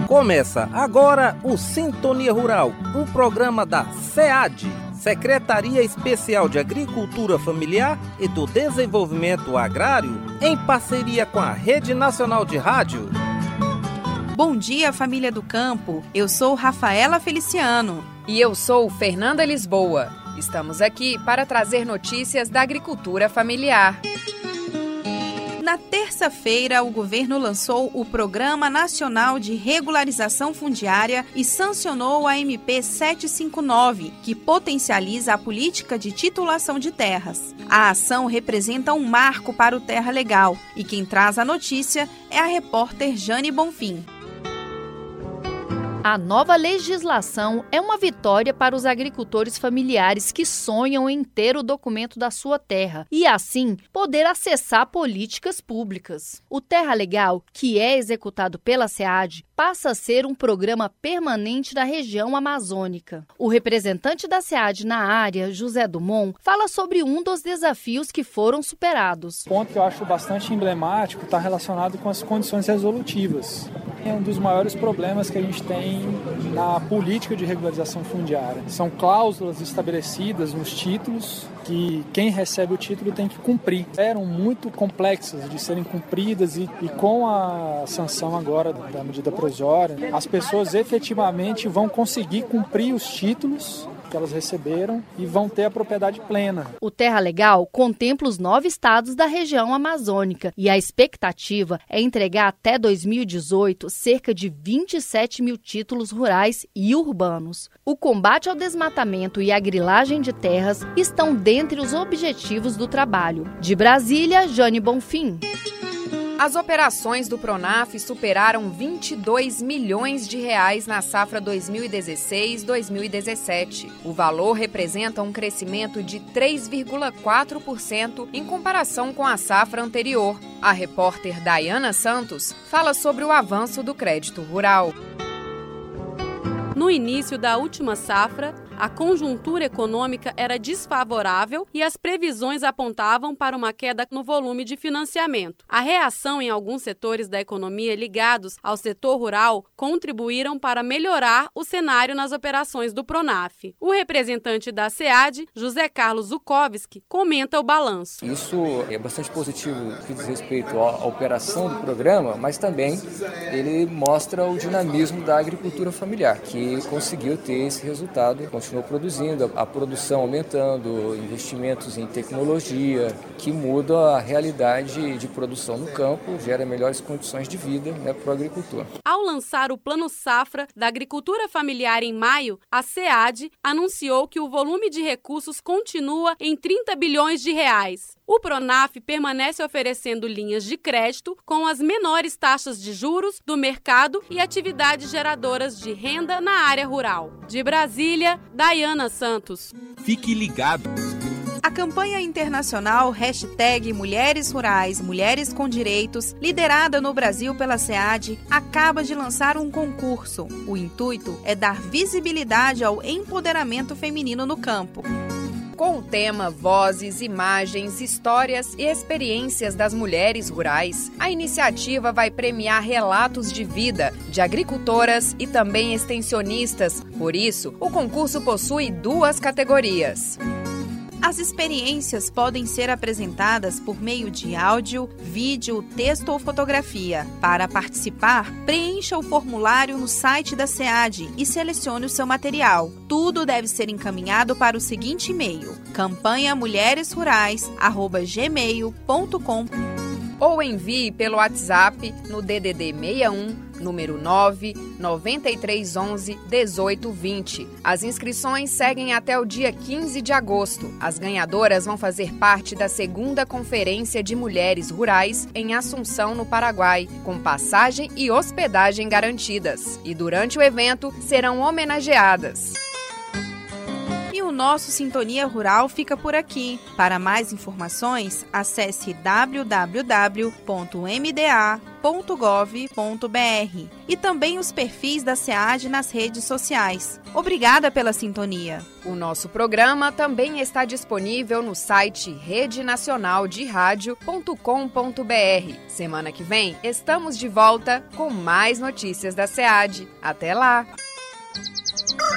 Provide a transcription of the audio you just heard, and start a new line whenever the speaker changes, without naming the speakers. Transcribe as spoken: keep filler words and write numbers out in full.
Começa agora o Sintonia Rural, um programa da SEAD, Secretaria Especial de Agricultura Familiar e do Desenvolvimento Agrário, em parceria com a Rede Nacional de Rádio.
Bom dia, família do campo. Eu sou Rafaela Feliciano.
E eu sou Fernanda Lisboa. Estamos aqui para trazer notícias da agricultura familiar.
Na terça-feira, o governo lançou o Programa Nacional de Regularização Fundiária e sancionou a M P setecentos e cinquenta e nove, que potencializa a política de titulação de terras. A ação representa um marco para o Terra Legal e quem traz a notícia é a repórter Jane Bonfim.
A nova legislação é uma vitória para os agricultores familiares que sonham em ter o documento da sua terra e, assim, poder acessar políticas públicas. O Terra Legal, que é executado pela SEAD, passa a ser um programa permanente da região amazônica. O representante da SEAD na área, José Dumont, fala sobre um dos desafios que foram superados.
O ponto que eu acho bastante emblemático está relacionado com as condições resolutivas. É um dos maiores problemas que a gente tem na política de regularização fundiária. São cláusulas estabelecidas nos títulos que quem recebe o título tem que cumprir. Eram muito complexas de serem cumpridas e, e com a sanção agora da medida provisória, as pessoas efetivamente vão conseguir cumprir os títulos que elas receberam e vão ter a propriedade plena.
O Terra Legal contempla os nove estados da região amazônica e a expectativa é entregar até dois mil e dezoito cerca de vinte e sete mil títulos rurais e urbanos. O combate ao desmatamento e a grilagem de terras estão dentre os objetivos do trabalho. De Brasília, Jane Bonfim.
As operações do Pronaf superaram vinte e dois milhões de reais na safra dois mil e dezesseis dois mil e dezessete. O valor representa um crescimento de três vírgula quatro por cento em comparação com a safra anterior. A repórter Dayana Santos fala sobre o avanço do crédito rural.
No início da última safra, a conjuntura econômica era desfavorável e as previsões apontavam para uma queda no volume de financiamento. A reação em alguns setores da economia ligados ao setor rural contribuíram para melhorar o cenário nas operações do Pronaf. O representante da SEAD, José Carlos Zukovski, comenta o balanço.
Isso é bastante positivo no que diz respeito à operação do programa, mas também ele mostra o dinamismo da agricultura familiar, que conseguiu ter esse resultado. Continuou produzindo, a produção aumentando, investimentos em tecnologia, que muda a realidade de produção no campo, gera melhores condições de vida, né, para o agricultor.
Ao lançar o Plano Safra da Agricultura Familiar em maio, a SEAD anunciou que o volume de recursos continua em trinta bilhões de reais. O Pronaf permanece oferecendo linhas de crédito com as menores taxas de juros do mercado e atividades geradoras de renda na área rural. De Brasília, Dayana Santos.
Fique ligado.
A campanha internacional hashtag Mulheres Rurais, Mulheres com Direitos, liderada no Brasil pela SEAD, acaba de lançar um concurso. O intuito é dar visibilidade ao empoderamento feminino no campo.
Com o tema Vozes, Imagens, Histórias e Experiências das Mulheres Rurais, a iniciativa vai premiar relatos de vida de agricultoras e também extensionistas. Por isso, o concurso possui duas categorias.
As experiências podem ser apresentadas por meio de áudio, vídeo, texto ou fotografia. Para participar, preencha o formulário no site da SEAD e selecione o seu material. Tudo deve ser encaminhado para o seguinte e-mail: campanha mulheres rurais arroba gmail ponto com
ou envie pelo WhatsApp no D D D seis um, número nove nove três um um, um oito dois zero. As inscrições seguem até o dia quinze de agosto. As ganhadoras vão fazer parte da segunda Conferência de Mulheres Rurais em Assunção, no Paraguai, com passagem e hospedagem garantidas. E durante o evento serão homenageadas.
E o o nosso Sintonia Rural fica por aqui. Para mais informações, acesse w w w ponto m d a ponto gov ponto b r e também os perfis da SEAD nas redes sociais. Obrigada pela sintonia.
O nosso programa também está disponível no site rede nacional de rádio ponto com ponto b r. Semana que vem estamos de volta com mais notícias da SEAD. Até lá!